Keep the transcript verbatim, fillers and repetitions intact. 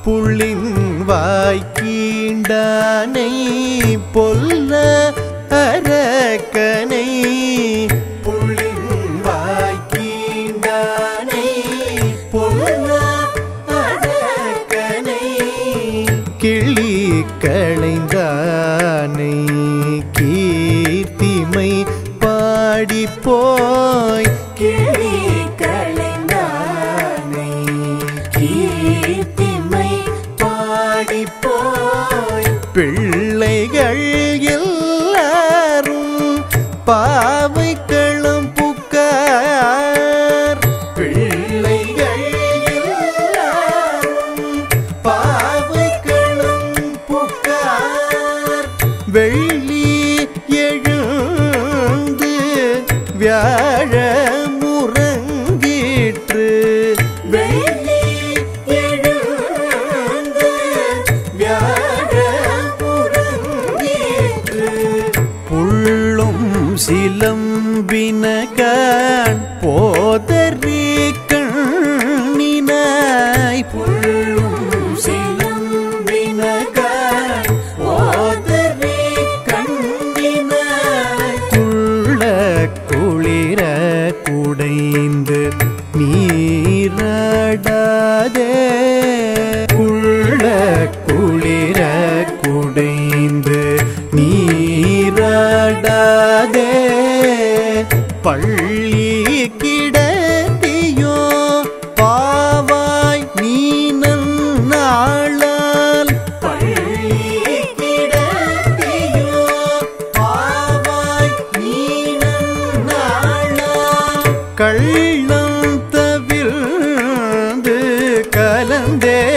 புள்ளின் வாய்க்கீண்டானை பொல்ல அரக்கனை புள்ளின் வாய்க்கீண்டானை பொல்ல அரக்கனை கிளி களைந்தானை கீர்த்திமை பாடி போய் கிளி களைந்தானை கீர்த்திமை பாடி போய் பிள்ளைகள் எல்லாரும் பாவைக்களம் புக்கார் பிள்ளைகள் எல்லாரும் பாவைக்களம் புக்கார் வெள்ளி எழுந்து வியாழ முறங்கிற்று வெள்ளி எழுந்து வியாழ முறங்கிற்று புள்ளும் சிலம்பினகான் போதறி கண்ணினாய் புள்ளும் சிலம்பினகான் போதறி கண்ணினாய் குள்ள குளிர குடைந்து நீராடாதே குள்ள குளிர குடைந்து நீராடாதே பள்ளி கிடத்தியோ பாவாய் நீ நன்னாளால் பள்ளி கிடத்தியோ பாவாய் நீ நன்னாளால் கள்ளம் தவிர்ந்து கலந்தே